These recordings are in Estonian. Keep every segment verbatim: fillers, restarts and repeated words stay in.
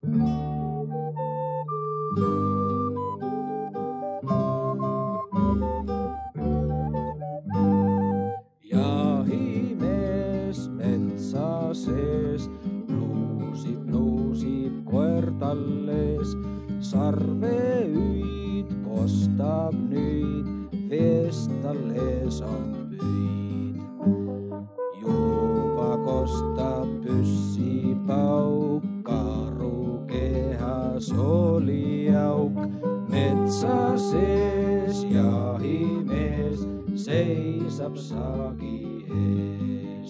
Jahimees metsa sees, luusib, nuusib koer talles, sarveüid kostab nüüd, veest talles on püid. Juba kostab püssipauk, karu kehas oli auk, metsa sees jahimees seisab saagi ees.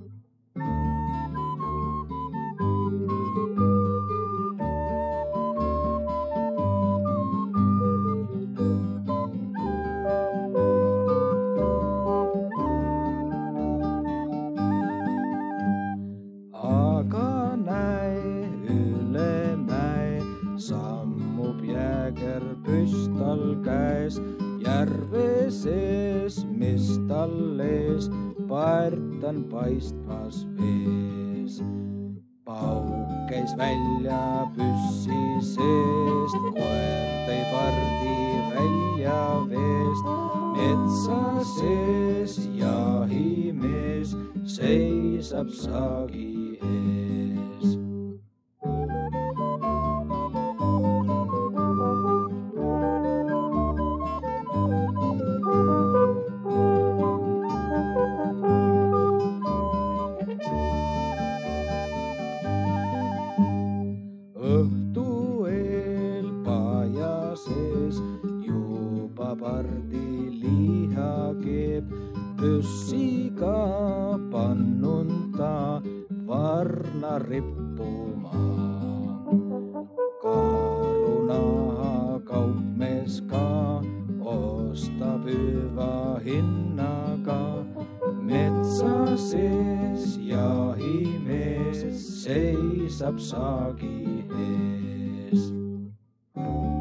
Aga näe, üle mäe sammub jääger püstal käes, järve sees, mis tal ees, paert on paistmas vees. Pauk käis välja püssi seest, koer tõi pardi välja veest, metsa sees jahimees seisab saagi ees. Õhtu eel paja sees juba pardi liha keeb, püssiga pannun ta varna rippuma. Karunaha kaupmees ka ostab hüva hinnaga, metsa sees jahimees seisab saagi ees.